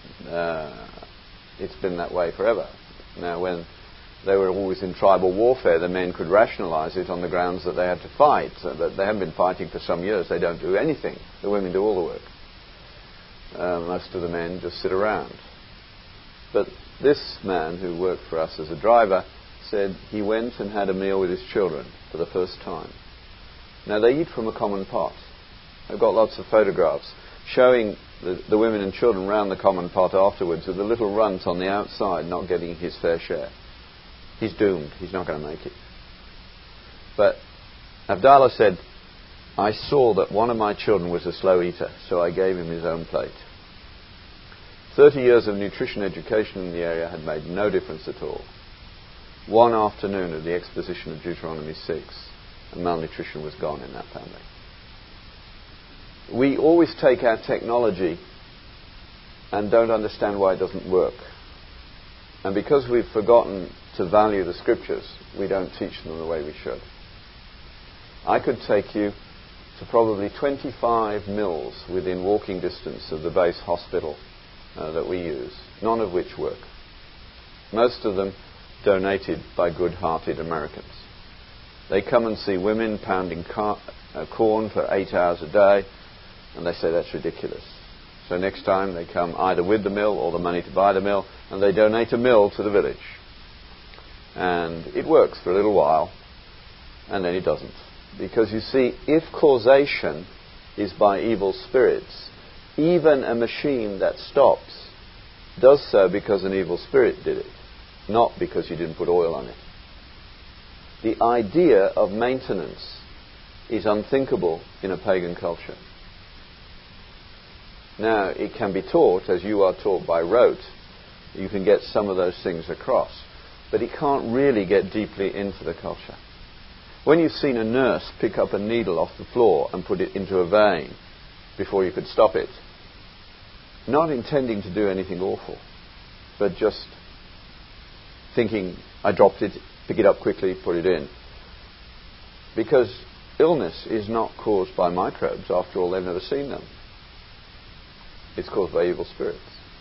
A: It's been that way forever. Now, when they were always in tribal warfare, the men could rationalize it on the grounds that they had to fight, so that they haven't been fighting for some years. They don't do anything. The women do all the work. Most of the men just sit around. But this man who worked for us as a driver said he went and had a meal with his children for the first time. Now, they eat from a common pot. I've got lots of photographs showing the women and children round the common pot afterwards with the little runt on the outside not getting his fair share. He's doomed. He's not going to make it. But Abdallah said, I saw that one of my children was a slow eater, so I gave him his own plate. 30 years of nutrition education in the area had made no difference at all. One afternoon of the exposition of Deuteronomy 6, and malnutrition was gone in that family. We always take our technology and don't understand why it doesn't work. And because we've forgotten to value the scriptures, we don't teach them the way we should. I could take you to probably 25 mills within walking distance of the base hospital that we use, none of which work. Most of them donated by good-hearted Americans. They come and see women pounding corn for 8 hours a day, and they say that's ridiculous. So next time they come either with the mill or the money to buy the mill, and they donate a mill to the village. And it works for a little while, and then it doesn't. Because you see, if causation is by evil spirits, even a machine that stops does so because an evil spirit did it, not because you didn't put oil on it. The idea of maintenance is unthinkable in a pagan culture. Now, it can be taught, as you are taught by rote. You can get some of those things across. But it can't really get deeply into the culture. When you've seen a nurse pick up a needle off the floor and put it into a vein before you could stop it, not intending to do anything awful, but just thinking, I dropped it pick it up quickly, put it in. Because illness is not caused by microbes. After all, they've never seen them. It's caused by evil spirits.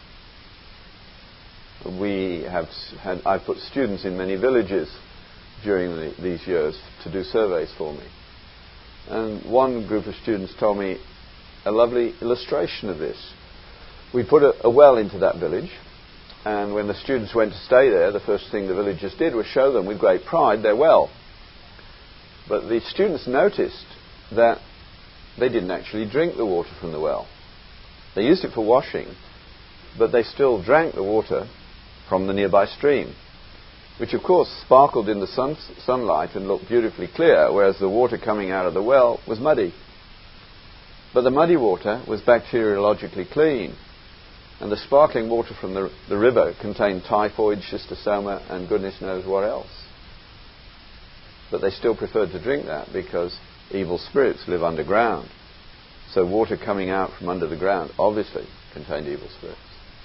A: I've put students in many villages during these years to do surveys for me. And one group of students told me a lovely illustration of this. We put a well into that village, and when the students went to stay there, the first thing the villagers did was show them with great pride their well. But the students noticed that they didn't actually drink the water from the well. They used it for washing, but they still drank the water from the nearby stream, which of course sparkled in the sunlight and looked beautifully clear, whereas the water coming out of the well was muddy. But the muddy water was bacteriologically clean, and the sparkling water from the river contained typhoid, schistosoma, and goodness knows what else. But they still preferred to drink that because evil spirits live underground. So water coming out from under the ground obviously contained evil spirits.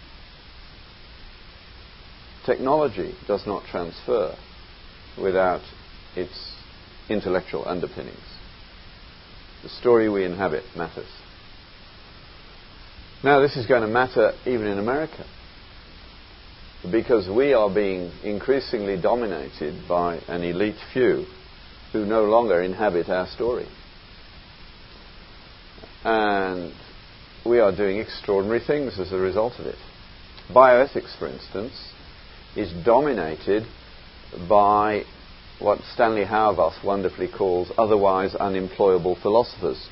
A: Technology does not transfer without its intellectual underpinnings. The story we inhabit matters. Now, this is going to matter even in America, because we are being increasingly dominated by an elite few who no longer inhabit our story. And we are doing extraordinary things as a result of it. Bioethics, for instance, is dominated by what Stanley Hauerwas wonderfully calls otherwise unemployable philosophers.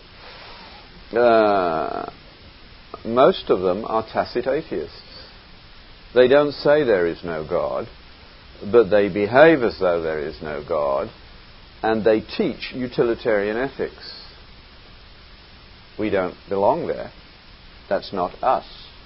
A: Most of them are tacit atheists. They don't say there is no God, but they behave as though there is no God, and they teach utilitarian ethics. We don't belong there. That's not us.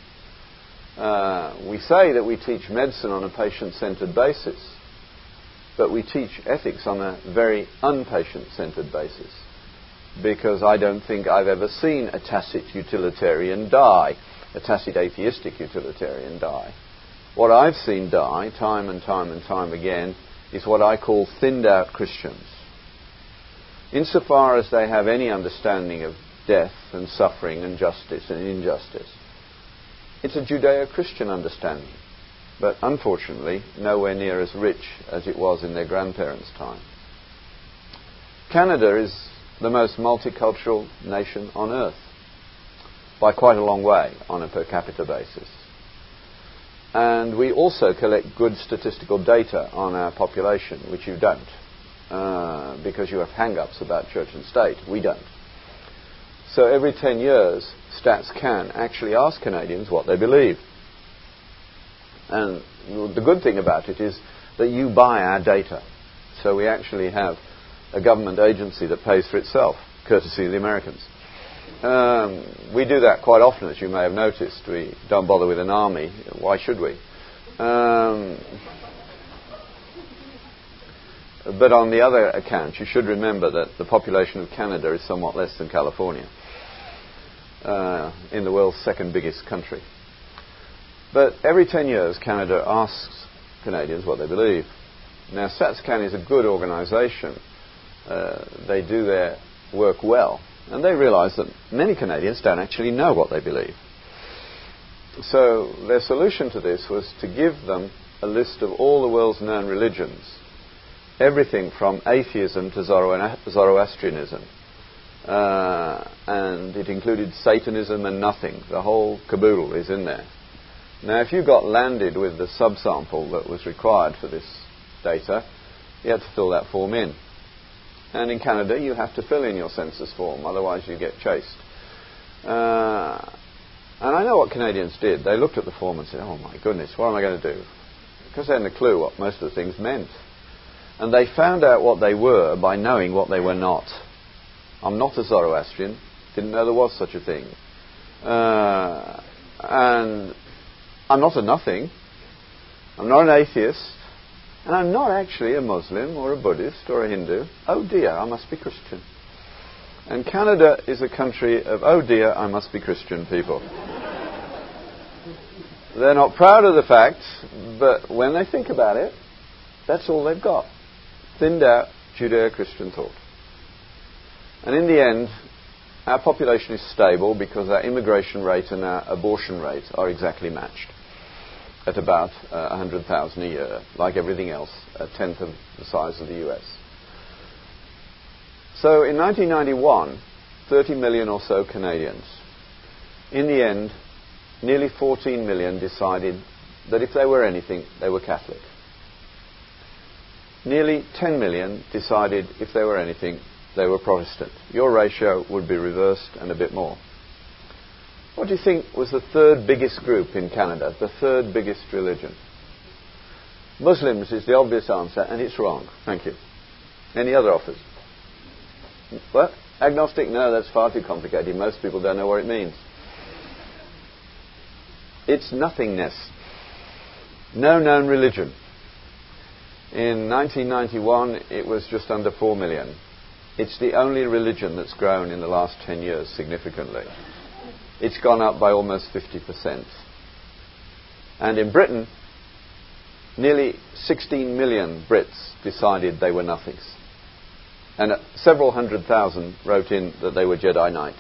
A: We say that we teach medicine on a patient-centered basis, but we teach ethics on a very unpatient-centered basis, because I don't think I've ever seen a tacit utilitarian die, a tacit atheistic utilitarian die. What I've seen die, time and time and time again, is what I call thinned-out Christians. Insofar as they have any understanding of death and suffering and justice and injustice, it's a Judeo-Christian understanding, but unfortunately nowhere near as rich as it was in their grandparents' time. Canada is the most multicultural nation on earth, by quite a long way on a per capita basis. And we also collect good statistical data on our population, which you don't, because you have hang-ups about church and state. We don't. So every 10 years, StatsCan actually ask Canadians what they believe. And the good thing about it is that you buy our data. So we actually have a government agency that pays for itself, courtesy of the Americans. We do that quite often, as you may have noticed. We don't bother with an army. Why should we? But on the other account, you should remember that the population of Canada is somewhat less than California, in the world's second biggest country. But every 10 years, Canada asks Canadians what they believe. Now, StatsCan is a good organisation. They do their work well. And they realise that many Canadians don't actually know what they believe. So their solution to this was to give them a list of all the world's known religions, everything from atheism to Zoroastrianism. And it included Satanism and nothing. The whole caboodle is in there. Now, if you got landed with the subsample that was required for this data, you had to fill that form in. And in Canada, you have to fill in your census form, otherwise you get chased. And I know what Canadians did. They looked at the form and said, oh my goodness, what am I going to do? Because they hadn't a clue what most of the things meant. And they found out what they were by knowing what they were not. I'm not a Zoroastrian. Didn't know there was such a thing. And I'm not a nothing. I'm not an atheist. And I'm not actually a Muslim or a Buddhist or a Hindu. Oh dear, I must be Christian. And Canada is a country of, oh dear, I must be Christian people. They're not proud of the fact, but when they think about it, that's all they've got. thinned out Judeo-Christian thought. And in the end, our population is stable because our immigration rate and our abortion rate are exactly matched at about 100,000 a year, like everything else, a tenth of the size of the US. So in 1991, 30 million or so Canadians. In the end, nearly 14 million decided that if they were anything, they were Catholic. Nearly 10 million decided if they were anything, they were Protestant. Your ratio would be reversed and a bit more. What do you think was the third biggest group in Canada, the third biggest religion? Muslims is the obvious answer, and it's wrong. Thank you. Any other offers? What? Agnostic? No, that's far too complicated. Most people don't know what it means. It's nothingness. No known religion. In 1991, it was just under 4 million. It's the only religion that's grown in the last 10 years significantly. It's gone up by almost 50%. And in Britain, nearly 16 million Brits decided they were nothings. And several 100,000 wrote in that they were Jedi Knights.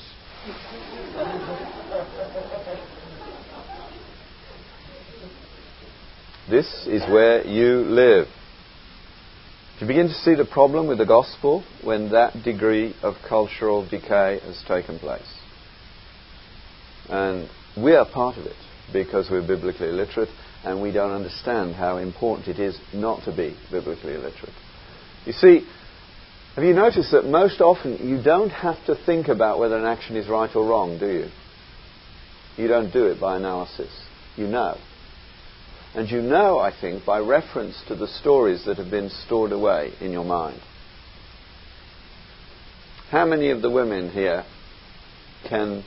A: This is where you live. Do you begin to see the problem with the gospel when that degree of cultural decay has taken place? And we are part of it because we're biblically illiterate and we don't understand how important it is not to be biblically illiterate. You see, have you noticed that most often you don't have to think about whether an action is right or wrong, do you? You don't do it by analysis. You know. And you know, I think, by reference to the stories that have been stored away in your mind. How many of the women here can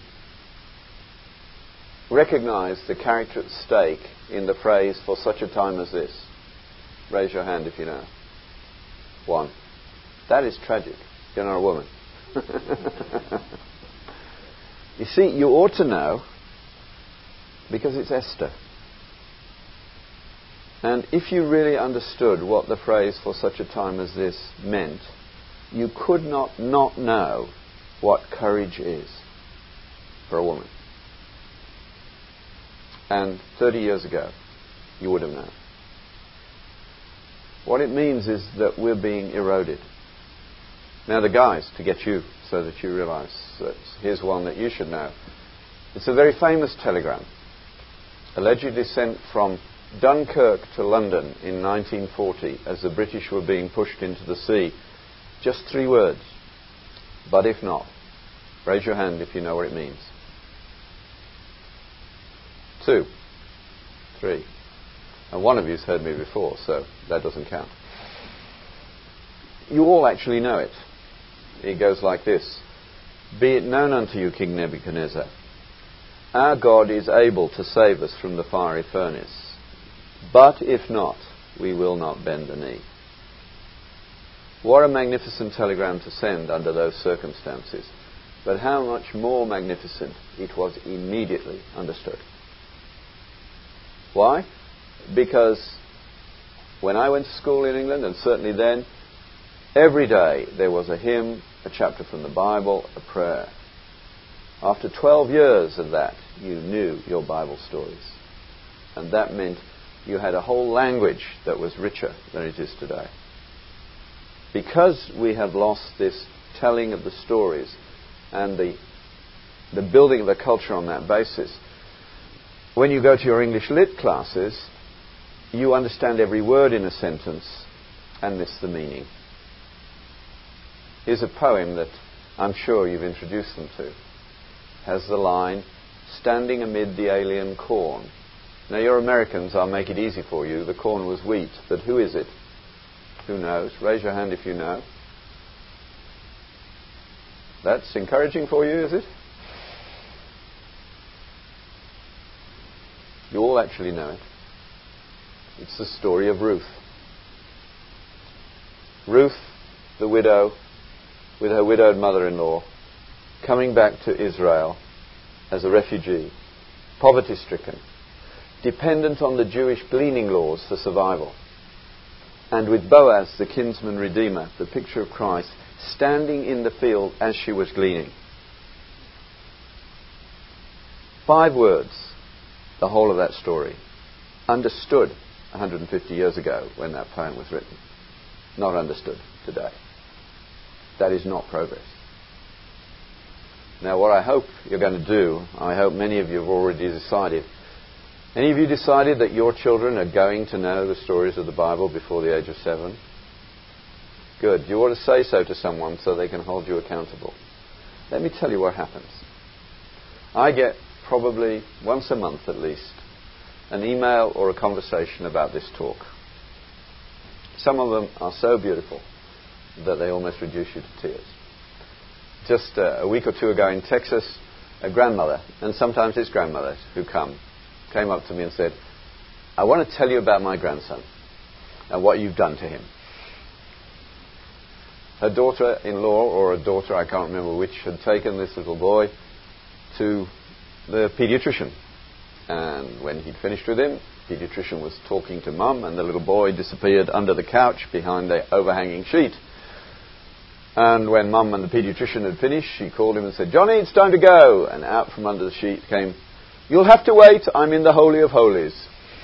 A: recognize the character at stake in the phrase, "for such a time as this"? Raise your hand if you know. One. That is tragic. You're not a woman. You see, you ought to know because it's Esther. And if you really understood what the phrase "for such a time as this" meant, you could not know what courage is for a woman. And 30 years ago, you would have known. What it means is that we're being eroded. Now the guys, to get you so that you realize that here's one that you should know. It's a very famous telegram, allegedly sent from Dunkirk to London in 1940 as the British were being pushed into the sea. Just 3 words. But if not, raise your hand if you know what it means. 2, 3. And one of you's heard me before, so that doesn't count. You all actually know it. It goes like this. Be it known unto you, King Nebuchadnezzar, our God is able to save us from the fiery furnace. But if not, we will not bend the knee. What a magnificent telegram to send under those circumstances. But how much more magnificent it was immediately understood. Why? Because when I went to school in England, and certainly then, every day there was a hymn, a chapter from the Bible, a prayer. After 12 years of that, you knew your Bible stories. And that meant you had a whole language that was richer than it is today. Because we have lost this telling of the stories and the building of a culture on that basis, when you go to your English Lit classes, you understand every word in a sentence and miss the meaning. Here's a poem that I'm sure you've introduced them to. Has the line, "Standing amid the alien corn." Now, you're Americans, I'll make it easy for you. The corn was wheat, but who is it? Who knows? Raise your hand if you know. That's encouraging for you, is it? You all actually know it. It's the story of Ruth. Ruth, the widow, with her widowed mother-in-law, coming back to Israel as a refugee, poverty-stricken, dependent on the Jewish gleaning laws for survival. and with Boaz, the kinsman redeemer, the picture of Christ, standing in the field as she was gleaning. 5 words, the whole of that story. Understood 150 years ago when that poem was written. Not understood today. That is not progress. Now, what I hope you're going to do, I hope many of you have already decided. Any of you decided that your children are going to know the stories of the Bible before the age of 7? Good. You ought to say so to someone so they can hold you accountable. Let me tell you what happens. I get probably once a month at least an email or a conversation about this talk. Some of them are so beautiful that they almost reduce you to tears. Just a week or two ago in Texas, a grandmother, and sometimes it's grandmothers who came up to me and said, I want to tell you about my grandson and what you've done to him. Her daughter-in-law, or a daughter, I can't remember which, had taken this little boy to the pediatrician. And when he'd finished with him, the pediatrician was talking to Mum, and the little boy disappeared under the couch behind the overhanging sheet. And when Mum and the pediatrician had finished, she called him and said, Johnny, it's time to go. And out from under the sheet came, you'll have to wait, I'm in the Holy of Holies.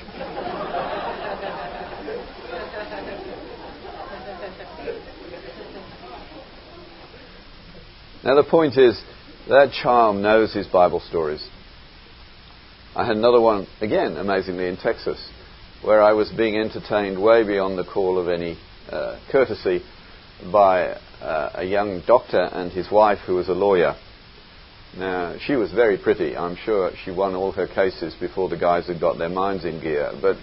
A: Now the point is, that child knows his Bible stories. I had another one, again, amazingly, in Texas, where I was being entertained way beyond the call of any courtesy by a young doctor and his wife who was a lawyer. Now, she was very pretty. I'm sure she won all her cases before the guys had got their minds in gear. But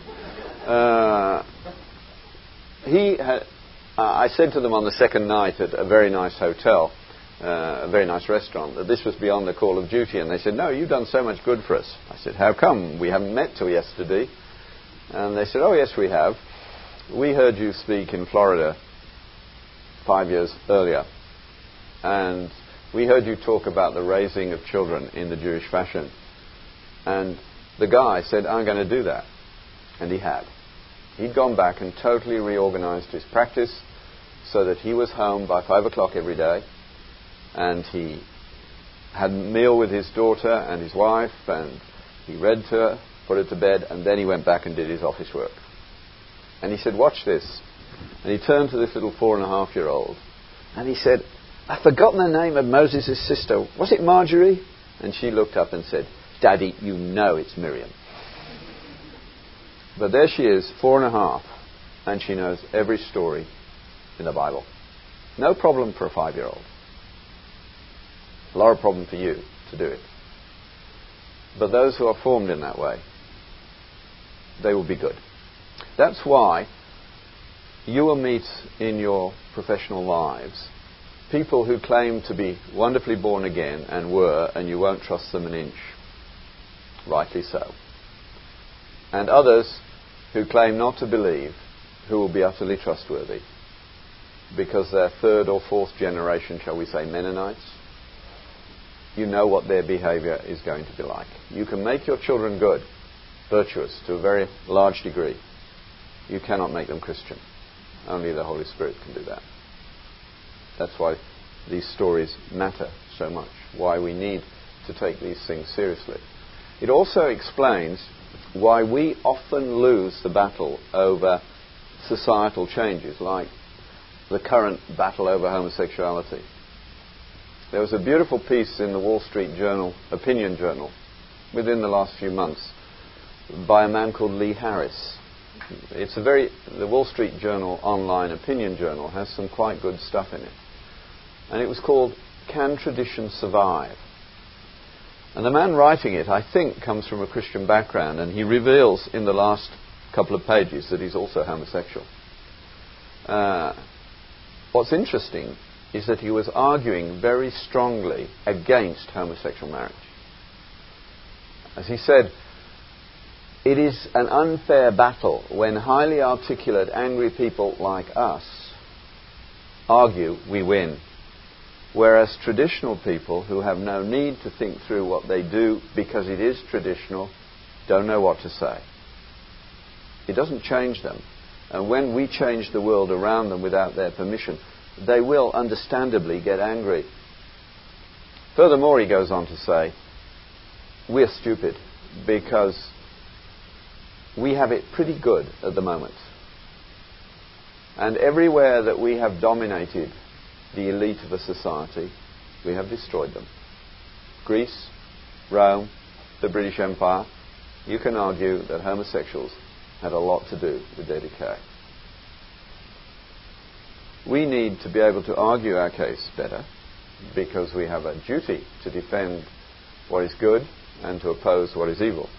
A: I said to them on the second night at a very nice hotel, a very nice restaurant, that this was beyond the call of duty. And they said, no, you've done so much good for us. I said, how come? We haven't met till yesterday. And they said, oh, yes, we have. We heard you speak in Florida 5 years earlier. And we heard you talk about the raising of children in the Jewish fashion. And the guy said, I'm going to do that. And he had. He'd gone back and totally reorganized his practice so that he was home by 5 o'clock every day. And he had a meal with his daughter and his wife, and he read to her, put her to bed, and then he went back and did his office work. And he said, watch this. And he turned to this little 4.5-year-old, and he said, I've forgotten the name of Moses' sister. Was it Marjorie? And she looked up and said, Daddy, you know it's Miriam. But there she is, 4.5, and she knows every story in the Bible. No problem for a 5-year-old. A lot of problem for you to do it. But those who are formed in that way, they will be good. That's why you will meet in your professional lives people who claim to be wonderfully born again and were, and you won't trust them an inch. Rightly so. And others who claim not to believe, who will be utterly trustworthy because they're 3rd or 4th generation, shall we say, Mennonites. You know what their behavior is going to be like. You can make your children good, virtuous to a very large degree. You cannot make them Christian. Only the Holy Spirit can do that. That's why these stories matter so much, why we need to take these things seriously. It also explains why we often lose the battle over societal changes, like the current battle over homosexuality. There was a beautiful piece in the Wall Street Journal, Opinion Journal, within the last few months, by a man called Lee Harris. The Wall Street Journal online opinion journal has some quite good stuff in it. And it was called Can Tradition Survive? And the man writing it, I think, comes from a Christian background, and he reveals in the last couple of pages that he's also homosexual. What's interesting is that he was arguing very strongly against homosexual marriage. As he said, it is an unfair battle when highly articulate, angry people like us argue we win, whereas traditional people who have no need to think through what they do because it is traditional don't know what to say. It doesn't change them. And when we change the world around them without their permission, they will understandably get angry. Furthermore, he goes on to say, we're stupid because we have it pretty good at the moment. And everywhere that we have dominated the elite of a society, we have destroyed them. Greece, Rome, the British Empire, you can argue that homosexuals had a lot to do with their decay. We need to be able to argue our case better because we have a duty to defend what is good and to oppose what is evil.